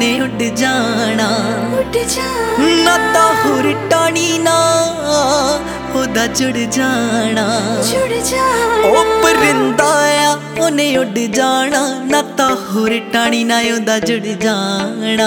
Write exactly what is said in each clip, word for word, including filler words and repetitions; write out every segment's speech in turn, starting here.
ਉਹਨੇ ਉੱਡ ਜਾਣਾ ਉੱਡ ਜਾਣਾ ਨਾ ਤਾਂ ਹੋਰ ਟਾਣੀ ਨਾ ਉਹਦਾ ਜੁੜ ਜਾਣਾ ਜੁੜ ਜਾਣਾ ਉਹ ਪਰਿੰਦਾ ਆ ਉਹਨੇ ਉੱਡ ਜਾਣਾ ਨਾ ਤਾਂ ਹੋਰ ਟਾਣੀ ਨਾ ਉਹਦਾ ਜੁੜ ਜਾਣਾ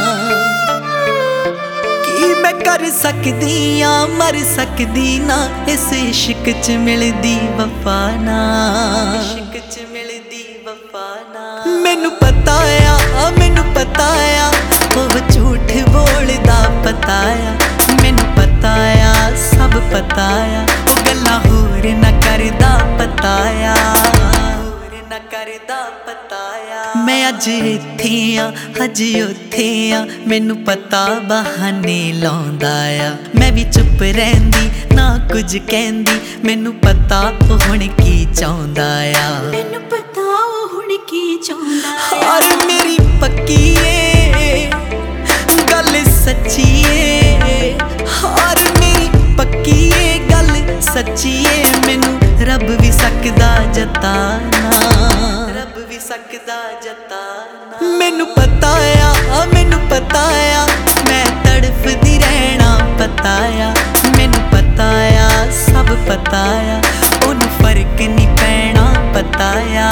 ਕੀ ਮੈਂ ਕਰ ਸਕਦੀ ਆ ਮਰ ਸਕਦੀ ਨਾ ਇਸ ਇਸ਼ਕ ਚ ਮਿਲਦੀ ਵਫਾ ਨਾ ਇਸ਼ਕ ਚ ਮਿਲਦੀ ਵਫਾ ਨਾ ਮੈਨੂੰ ਪਤਾ ਆ ਮੈਨੂੰ ਪਤਾ ਆ ਉਹ ਝੂਠ ਬੋਲਦਾ ਪਤਾ ਆ ਮੈਨੂੰ ਪਤਾ ਆ ਸਭ ਪਤਾ ਆ ਉਹ ਗੱਲਾਂ ਹੋਰ ਨਾ ਕਰਦਾ ਪਤਾ ਆ ਹੋਰ ਨਾ ਕਰਦਾ ਪਤਾ ਆ ਮੈਂ ਅੱਜ ਇੱਥੇ ਆ ਅੱਜ ਉੱਥੇ ਆ ਮੈਨੂੰ ਪਤਾ ਬਹਾਨੇ ਲਾਉਂਦਾ ਆ ਮੈਂ ਵੀ ਚੁੱਪ ਰਹਿੰਦੀ ਨਾ ਕੁਝ ਕਹਿੰਦੀ ਮੈਨੂੰ ਪਤਾ ਉਹ ਹੁਣ ਕੀ ਚਾਹੁੰਦਾ ਆ ਮੈਨੂੰ ਪਤਾ ਉਹ ਹੁਣ ਕੀ ਚਾਹੁੰਦਾ ਹਾਰ ਮੇਰੀ ਪੱਕੀ ਏ ਗੱਲ ਸੱਚੀ ਏ ਹਾਰ ਮੇਰੀ ਪੱਕੀ ਏ ਗੱਲ ਸੱਚੀ ਏ ਮੈਨੂੰ ਰੱਬ ਵੀ ਸਕਦਾ ਜਤਾਨਾ ਰੱਬ ਵੀ ਸਕਦਾ ਜਤਾਨਾ ਮੈਨੂੰ ਪਤਾ ਆ ਮੈਨੂੰ ਪਤਾ ਆ ਮੈਂ ਤੜਫਦੀ ਰਹਿਣਾ ਪਤਾ ਆ ਮੈਨੂੰ ਪਤਾ ਆ ਸਭ ਪਤਾ ਆ ਉਹਨੂੰ ਫਰਕ ਨਹੀਂ ਪੈਣਾ ਪਤਾ ਆ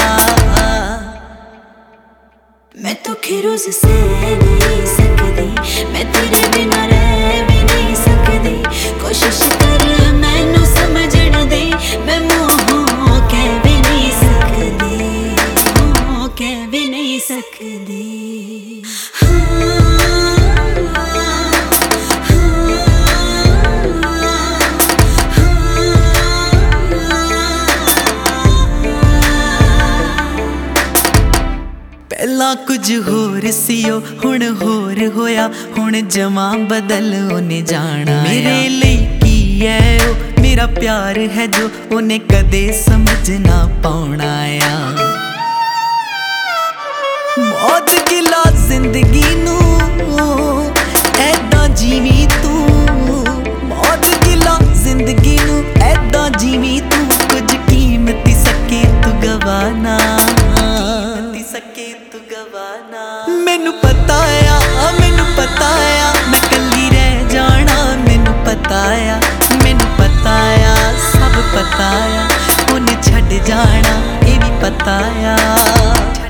मैं तो रोज से नहीं सकती मैं तेरे बिना रह भी नहीं सकती कोशिश कर मैनू समझण दे मैं मुँहों कह भी नहीं सकती मुँहों कह भी नहीं सकती ਪਹਿਲਾਂ ਕੁਝ ਹੋਰ ਸੀ ਉਹ ਹੁਣ ਹੋਰ ਹੋਇਆ ਹੁਣ ਜਮਾਂ ਬਦਲ ਉਹਨੇ ਜਾਣਾ ਮੇਰੇ ਲਈ ਕੀ ਹੈ ਉਹ ਮੇਰਾ ਪਿਆਰ ਹੈ ਜੋ ਉਹਨੇ ਕਦੇ ਸਮਝ ਨਾ ਪਾਉਣਾ ਆ ਮੌਤ ਗਿਲਾ ਜ਼ਿੰਦਗੀ ਨੂੰ ਐਦਾਂ ਜੀਵੀ ਤੂੰ ਮੌਤ ਗਿਲਾ ਜ਼ਿੰਦਗੀ ਨੂੰ ਐਦਾਂ ਜੀਵੀ ਤੂੰ ਕੁਝ ਕੀਮਤੀ ਸਕੇ ਤੂੰ ਗਵਾਨਾ ਸਕੇ ਤੂੰ ਗਵਾਨਾ ਮੈਨੂੰ ਪਤਾ ਆ ਮੈਨੂੰ ਪਤਾ ਆ ਮੈਂ ਕੱਲੀ ਰਹਿ ਜਾਣਾ ਮੈਨੂੰ ਪਤਾ ਆ ਮੈਨੂੰ ਪਤਾ ਆ ਸਭ ਪਤਾ ਆ ਉਹਨੇ ਛੱਡ ਜਾਣਾ ਇਹ ਵੀ ਪਤਾ ਆ